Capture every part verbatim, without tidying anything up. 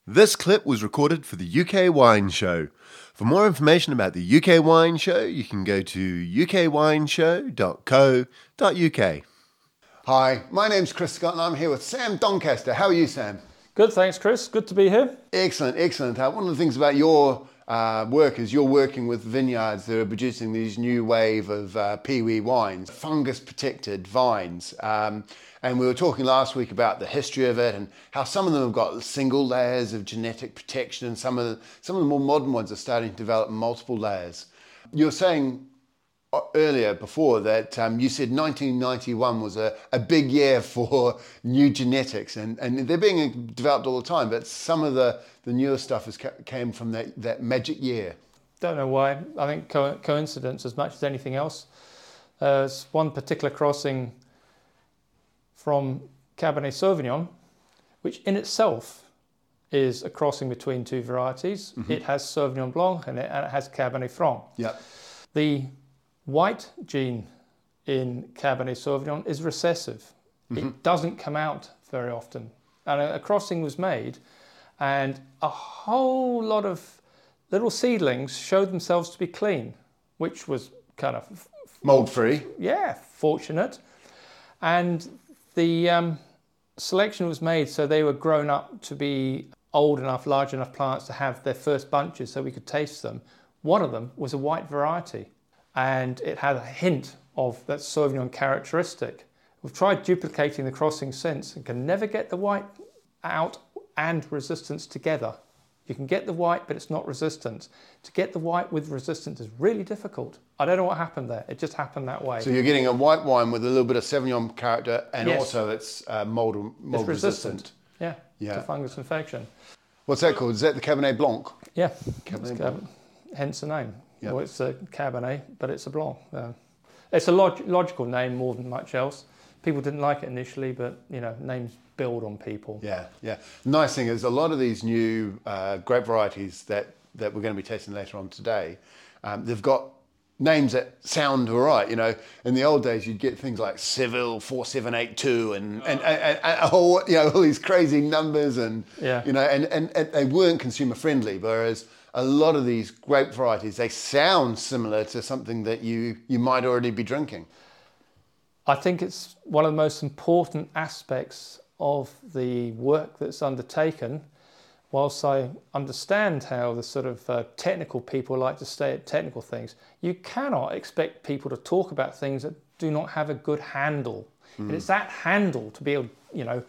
This clip was recorded for the U K Wine Show. For more information about the U K Wine Show, you can go to u k wine show dot co dot u k. Hi, my name's Chris Scott and I'm here with Sam Doncaster. How are you, Sam? Good, thanks, Chris. Good to be here. Excellent, excellent. Uh, one of the things about your uh, work is you're working with vineyards that are producing these new wave of uh, peewee wines, fungus-protected vines. Um, and we were talking last week about the history of it and how some of them have got single layers of genetic protection and some of the, some of the more modern ones are starting to develop multiple layers. You're saying earlier before that um, you said nineteen ninety-one was a, a big year for new genetics and, and they're being developed all the time, but some of the, the newer stuff has ca- came from that, that magic year. Don't know why. I think co- coincidence as much as anything else. Uh, there's one particular crossing from Cabernet Sauvignon, which in itself is a crossing between two varieties. Mm-hmm. It has Sauvignon Blanc in it and it has Cabernet Franc. Yep. The white gene in Cabernet Sauvignon is recessive. Mm-hmm. It doesn't come out very often. And a, a crossing was made and a whole lot of little seedlings showed themselves to be clean, which was kind of... mold-free. Yeah, fortunate. And the um, selection was made so they were grown up to be old enough, large enough plants to have their first bunches so we could taste them. One of them was a white variety. And it had a hint of that Sauvignon characteristic. We've tried duplicating the crossing since and can never get the white out and resistance together. You can get the white, but it's not resistant. To get the white with resistance is really difficult. I don't know what happened there. It just happened that way. So you're getting a white wine with a little bit of Sauvignon character and yes. also it's uh, mold, mold it's resistant. resistant. Yeah, yeah, to fungus infection. What's that called? Is that the Cabernet Blanc? Yeah, Cabernet Blanc. Hence the name. Yep. Well, it's a Cabernet, but it's a Blanc. Uh, it's a log- logical name more than much else. People didn't like it initially, but you know, names build on people. Yeah, yeah. Nice thing is a lot of these new uh, grape varieties that, that we're going to be tasting later on today, um, they've got names that sound all right. You know, in the old days, you'd get things like Seville four seven eight two and, and, and, and, and all, you know, all these crazy numbers and, yeah. you know, and, and, and they weren't consumer friendly, whereas a lot of these grape varieties, they sound similar to something that you, you might already be drinking. I think it's one of the most important aspects of the work that's undertaken. Whilst I understand how the sort of uh, technical people like to stay at technical things, you cannot expect people to talk about things that do not have a good handle. Mm. And it's that handle to be able, you know,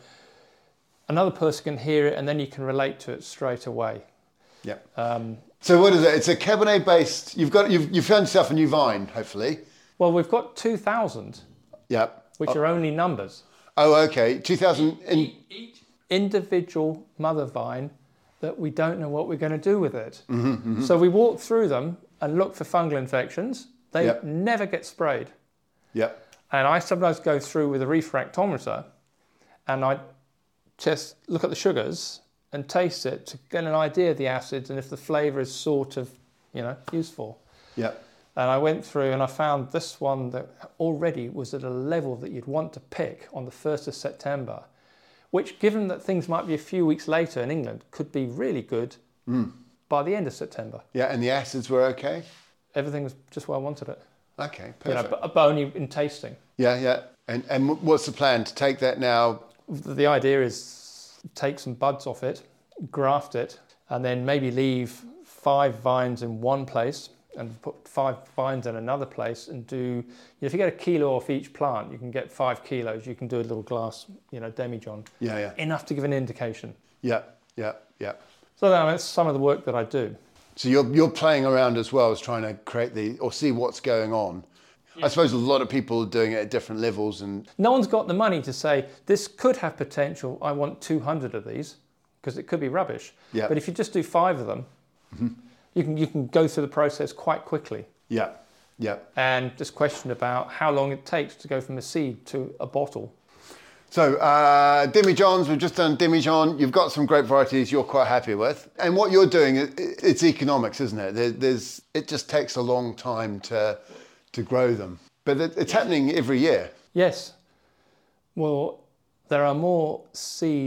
another person can hear it and then you can relate to it straight away. Yeah. Um, so what is it? It's a Cabernet based. You've got you've you've found yourself a new vine, hopefully. Well, we've got two thousand. Yep. Which oh. are only numbers. Oh, okay. two thousand. In... Each individual mother vine that we don't know what we're going to do with it. Mm-hmm, mm-hmm. So we walk through them and look for fungal infections. They yep. never get sprayed. Yep. And I sometimes go through with a refractometer and I just look at the sugars and taste it to get an idea of the acids and if the flavour is sort of, you know, useful. Yeah. And I went through and I found this one that already was at a level that you'd want to pick on the first of September, which, given that things might be a few weeks later in England, could be really good mm. by the end of September. Yeah, and the acids were okay? Everything was just where I wanted it. Okay, perfect. You know, but, but only in tasting. Yeah, yeah. And and what's the plan? To take that now? The idea is take some buds off it, graft it, and then maybe leave five vines in one place and put five vines in another place and do, you know, if you get a kilo off each plant, you can get five kilos. You can do a little glass, you know, demijohn. Yeah, yeah. Enough to give an indication. Yeah, yeah, yeah. So that's some of the work that I do. So you're you're playing around as well as trying to create the, or see what's going on. Yeah. I suppose a lot of people are doing it at different levels and... No one's got the money to say, this could have potential, I want two hundred of these, because it could be rubbish. Yeah. But if you just do five of them, mm-hmm. you can you can go through the process quite quickly. Yeah, yeah. And just question about how long it takes to go from a seed to a bottle. So, uh, demijohns, we've just done demijohn. You've got some grape varieties you're quite happy with. And what you're doing, it's economics, isn't it? There, there's, it just takes a long time to to grow them. But it, it's happening every year. Yes. Well, there are more seeds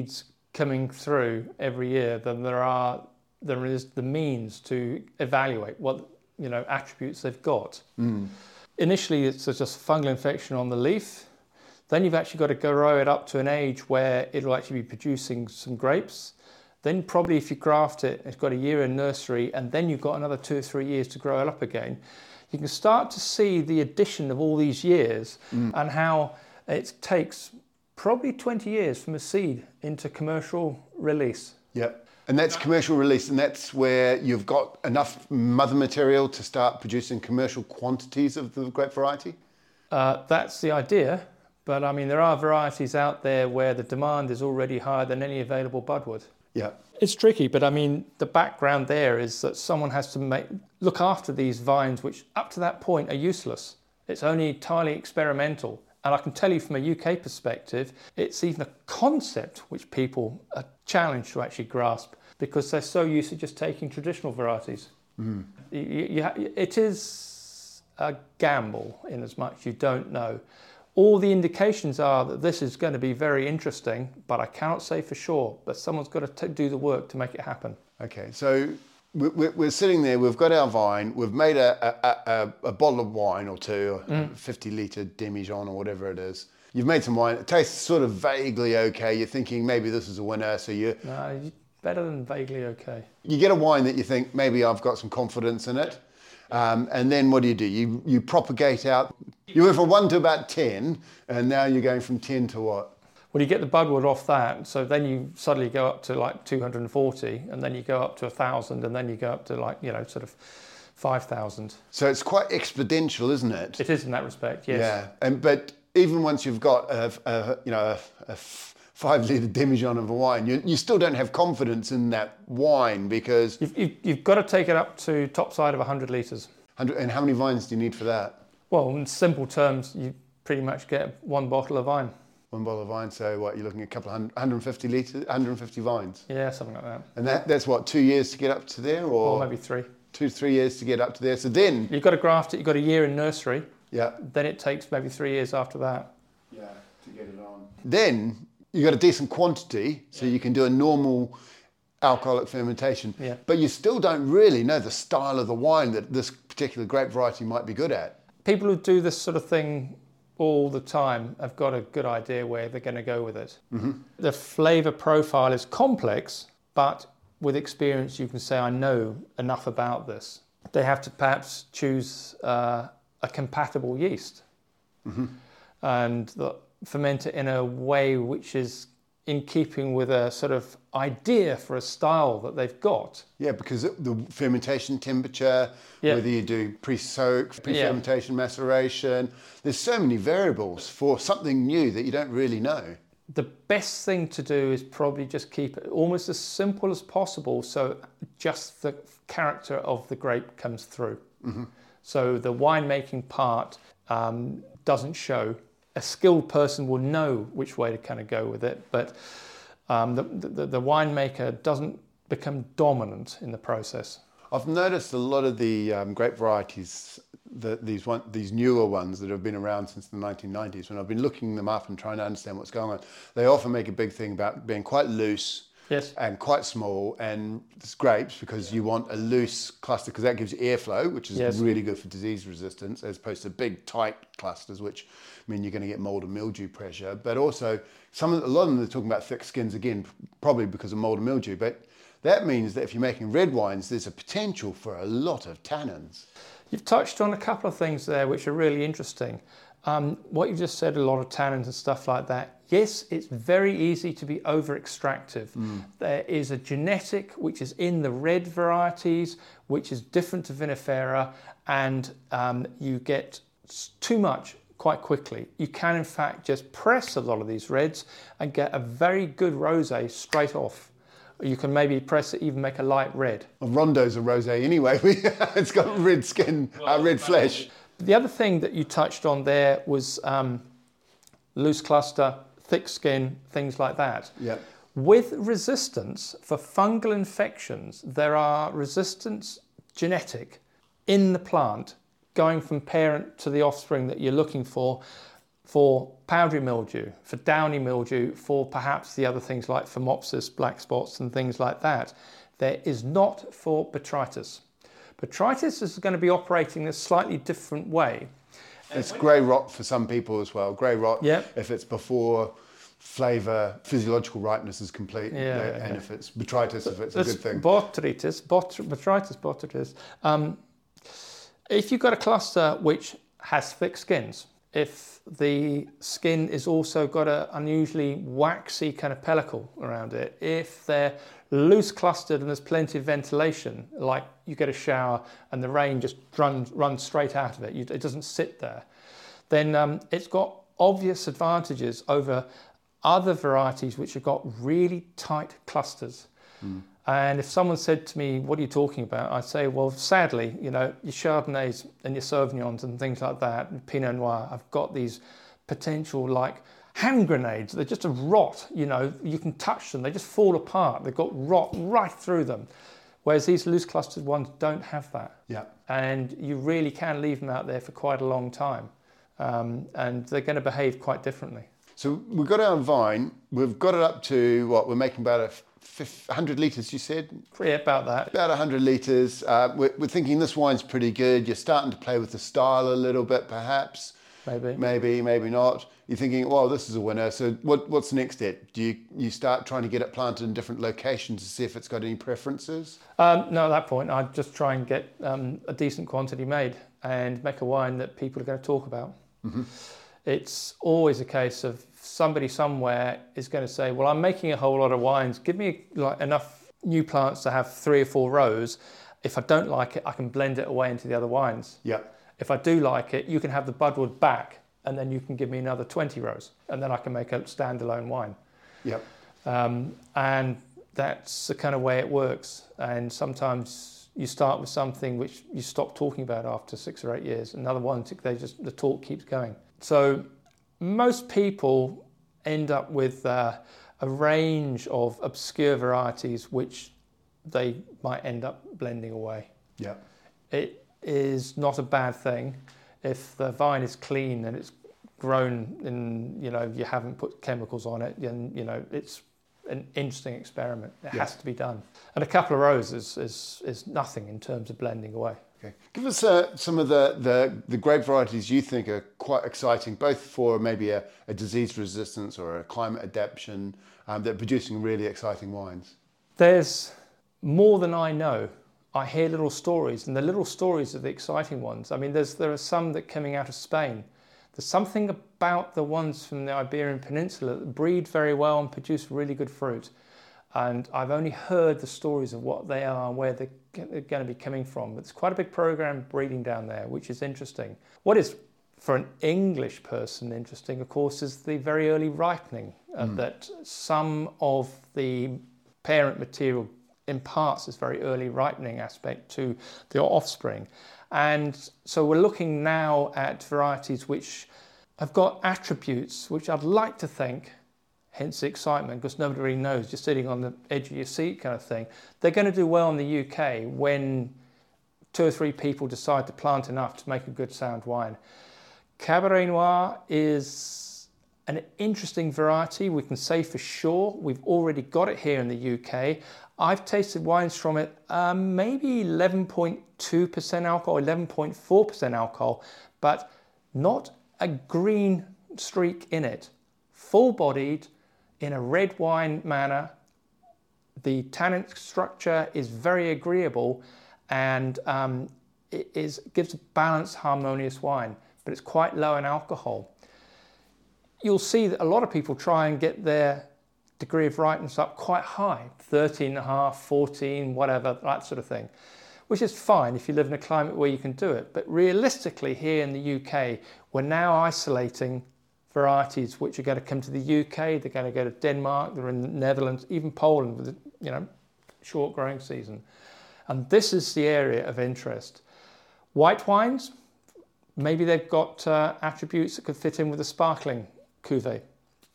coming through every year than there are there is the means to evaluate what, you know, attributes they've got. Mm. Initially, it's just fungal infection on the leaf. Then you've actually got to grow it up to an age where it'll actually be producing some grapes. Then probably if you graft it, it's got a year in nursery, and then you've got another two or three years to grow it up again. You can start to see the addition of all these years mm. and how it takes probably twenty years from a seed into commercial release. Yep. And that's commercial release, and that's where you've got enough mother material to start producing commercial quantities of the grape variety? Uh, that's the idea, but I mean, there are varieties out there where the demand is already higher than any available budwood. Yeah. It's tricky, but I mean, the background there is that someone has to make, look after these vines, which up to that point are useless. It's only entirely experimental. And I can tell you from a U K perspective, it's even a concept which people are challenged to actually grasp because they're so used to just taking traditional varieties. Mm. You, you, it is a gamble in as much you don't know. All the indications are that this is going to be very interesting, but I cannot say for sure. But someone's got to t- do the work to make it happen. Okay, so we're, we're sitting there, we've got our vine, we've made a, a, a, a bottle of wine or two, mm. fifty litre demijohn or whatever it is. You've made some wine, it tastes sort of vaguely okay. You're thinking maybe this is a winner, so you... No, better than vaguely okay. You get a wine that you think maybe I've got some confidence in it. Um, and then what do you do? You you propagate out. You went from one to about ten, and now you're going from ten to what? Well, you get the budwood off that, so then you suddenly go up to like two hundred forty, and then you go up to one thousand, and then you go up to like, you know, sort of five thousand. So it's quite exponential, isn't it? It is in that respect, yes. Yeah, and but even once you've got a, a you know a, a five litre demijohn of a wine, you, you still don't have confidence in that wine because... You've, you've, you've got to take it up to top side of one hundred litres. And how many vines do you need for that? Well, in simple terms, you pretty much get one bottle of wine. One bottle of wine, so what, you're looking at a couple of hundred, one hundred fifty litres, one hundred fifty vines? Yeah, something like that. And that, that's what, two years to get up to there? Or, or maybe three. Two, three years to get up to there. So then... You've got to graft it, you've got a year in nursery. Yeah. Then it takes maybe three years after that. Yeah, to get it on. Then you've got a decent quantity, so you can do a normal alcoholic fermentation. Yeah. But you still don't really know the style of the wine that this particular grape variety might be good at. People who do this sort of thing all the time have got a good idea where they're going to go with it. Mm-hmm. The flavour profile is complex, but with experience you can say, I know enough about this. They have to perhaps choose uh, a compatible yeast mm-hmm. and the, ferment it in a way which is in keeping with a sort of idea for a style that they've got. Yeah, because the fermentation temperature, yeah. whether you do pre-soak, pre-fermentation, yeah. maceration, there's so many variables for something new that you don't really know. The best thing to do is probably just keep it almost as simple as possible so just the character of the grape comes through. Mm-hmm. So the winemaking part um, doesn't show. A skilled person will know which way to kind of go with it, but um, the, the, the winemaker doesn't become dominant in the process. I've noticed a lot of the um, grape varieties, the, these one, these newer ones that have been around since the nineteen nineties, when I've been looking them up and trying to understand what's going on, they often make a big thing about being quite loose. Yes. And quite small, and it's grapes because you want a loose cluster because that gives you airflow, which is yes. really good for disease resistance, as opposed to big tight clusters, which mean you're going to get mold and mildew pressure. But also, some of, a lot of them are talking about thick skins again, probably because of mold and mildew. But that means that if you're making red wines, there's a potential for a lot of tannins. You've touched on a couple of things there which are really interesting. Um, what you just said, a lot of tannins and stuff like that. Yes, it's very easy to be over-extractive. Mm. There is a genetic which is in the red varieties, which is different to vinifera, and um, you get too much quite quickly. You can, in fact, just press a lot of these reds and get a very good rosé straight off. You can maybe press it, even make a light red. Well, Rondo's a rosé anyway. It's got red skin, uh, red flesh. The other thing that you touched on there was um, loose cluster, thick skin, things like that. Yeah. With resistance for fungal infections, there are resistance genetic in the plant going from parent to the offspring that you're looking for for powdery mildew, for downy mildew, for perhaps the other things like Phomopsis, black spots and things like that. There is not for botrytis. Botrytis is going to be operating in a slightly different way. It's grey rot for some people as well. Grey rot, Yep. if it's before flavour, physiological ripeness is complete, Yeah, and okay. if it's botrytis, if it's a That's good thing. Botrytis, bot, botrytis, botrytis. Um, if you've got a cluster which has thick skins, if the skin is also got an unusually waxy kind of pellicle around it, if they're loose clustered and there's plenty of ventilation, like you get a shower and the rain just runs, runs straight out of it, you, it doesn't sit there, then um, it's got obvious advantages over other varieties which have got really tight clusters. Mm. And if someone said to me, what are you talking about? I'd say, well, sadly, you know, your Chardonnays and your Sauvignons and things like that, and Pinot Noir, have got these potential like hand grenades. They're just a rot, you know, you can touch them, they just fall apart. They've got rot right through them. Whereas these loose clustered ones don't have that. Yeah. And you really can leave them out there for quite a long time. Um, and they're going to behave quite differently. So we've got our vine, we've got it up to what, we're making about a one hundred litres, you said? Yeah, about that. About one hundred litres. Uh, we're, we're thinking this wine's pretty good. You're starting to play with the style a little bit, perhaps. Maybe. Maybe, maybe not. You're thinking, well, this is a winner. So what, what's the next step? Do you, you start trying to get it planted in different locations to see if it's got any preferences? Um, no, at that point, I'd just try and get um, a decent quantity made and make a wine that people are going to talk about. Mm-hmm. It's always a case of somebody somewhere is going to say, well, I'm making a whole lot of wines. Give me like enough new plants to have three or four rows. If I don't like it, I can blend it away into the other wines. Yeah. If I do like it, you can have the budwood back and then you can give me another twenty rows and then I can make a standalone wine. Yeah. Um, and that's the kind of way it works. And sometimes you start with something which you stop talking about after six or eight years. Another one, they just the talk keeps going. So most people end up with uh, a range of obscure varieties which they might end up blending away. Yeah. It is not a bad thing if the vine is clean and it's grown and, you know, you haven't put chemicals on it, and, you know, it's an interesting experiment. It Yeah. has to be done. And a couple of rows is, is, is nothing in terms of blending away. Okay. Give us uh, some of the, the, the grape varieties you think are quite exciting, both for maybe a, a disease resistance or a climate adaptation, um, that are producing really exciting wines. There's more than I know. I hear little stories, and the little stories are the exciting ones. I mean, there's there are some that are coming out of Spain. There's something about the ones from the Iberian Peninsula that breed very well and produce really good fruit. And I've only heard the stories of what they are and where they're going to be coming from. It's quite a big program breeding down there, which is interesting. What is, for an English person, interesting, of course, is the very early ripening, uh, mm. that some of the parent material imparts this very early ripening aspect to the offspring. And so we're looking now at varieties which have got attributes which I'd like to think, hence the excitement, because nobody really knows, just sitting on the edge of your seat kind of thing. They're going to do well in the U K when two or three people decide to plant enough to make a good sound wine. Cabernet Noir is an interesting variety, we can say for sure. We've already got it here in the U K. I've tasted wines from it, um, maybe eleven point two percent alcohol, eleven point four percent alcohol, but not a green streak in it. Full-bodied, in a red wine manner. The tannin structure is very agreeable, and um, it is, gives a balanced, harmonious wine, but it's quite low in alcohol. You'll see that a lot of people try and get their degree of ripeness up quite high, thirteen and a half, fourteen, whatever, that sort of thing, which is fine if you live in a climate where you can do it. But realistically, here in the U K, we're now isolating varieties which are going to come to the U K, they're going to go to Denmark, they're in the Netherlands, even Poland with a, you know, short growing season. And this is the area of interest. White wines, maybe they've got uh, attributes that could fit in with a sparkling cuvee.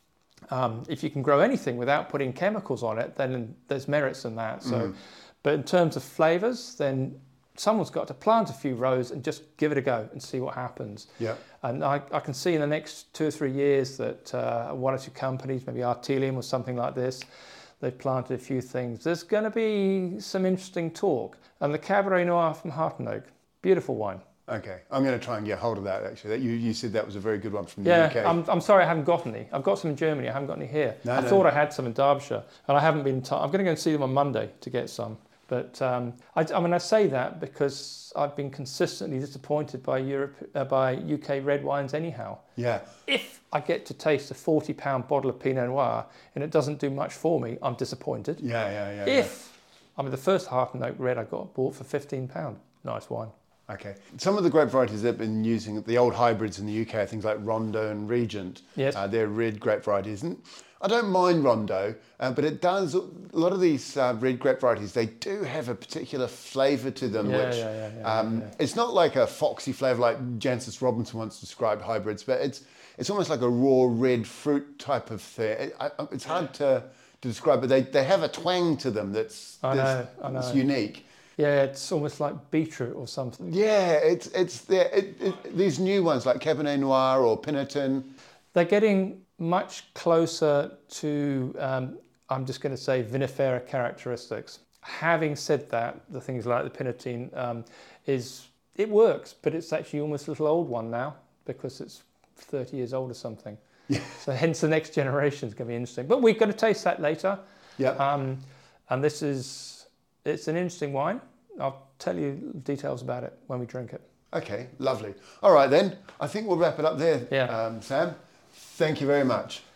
Um, if you can grow anything without putting chemicals on it, then there's merits in that. So, mm. But in terms of flavours, then someone's got to plant a few rows and just give it a go and see what happens. Yeah. And I, I can see in the next two or three years that uh, one or two companies, maybe Artelium or something like this, they've planted a few things. There's going to be some interesting talk. And the Cabernet Noir from Hartenogh, beautiful wine. Okay, I'm going to try and get hold of that actually. That you, you said that was a very good one from the yeah, U K. Yeah, I'm, I'm sorry I haven't got any. I've got some in Germany, I haven't got any here. No, I no. thought I had some in Derbyshire, and I haven't been in time. I'm going to go and see them on Monday to get some. But um, I, I mean, I say that because I've been consistently disappointed by Europe, uh, by U K red wines anyhow. Yeah. If I get to taste a forty pound bottle of Pinot Noir and it doesn't do much for me, I'm disappointed. Yeah, yeah, yeah. If, I mean, the first Hartenogh red I got bought for fifteen pounds. Nice wine. Okay. Some of the grape varieties they've been using, the old hybrids in the U K, are things like Rondo and Regent. Yes. Uh, they're red grape varieties. And I don't mind Rondo, uh, but it does, a lot of these uh, red grape varieties, they do have a particular flavour to them, Yeah, which yeah, yeah, yeah, um, yeah. it's not like a foxy flavour like Jancis Robinson once described hybrids, but it's it's almost like a raw red fruit type of thing. It, I, it's hard to, to describe, but they, they have a twang to them that's, I that's, know, I know. that's unique. Yeah, it's almost like beetroot or something. Yeah, it's it's the, it, it, these new ones like Cabernet Noir or Pinotin. They're getting much closer to, um, I'm just going to say, vinifera characteristics. Having said that, the things like the Pinotin um, is, it works, but it's actually almost a little old one now because it's thirty years old or something. Yeah. So hence the next generation is going to be interesting. But we've got to taste that later. Yeah. Um, and this is, it's an interesting wine. I'll tell you details about it when we drink it. Okay, lovely. All right then, I think we'll wrap it up there, Yeah. um, Sam. Thank you very much.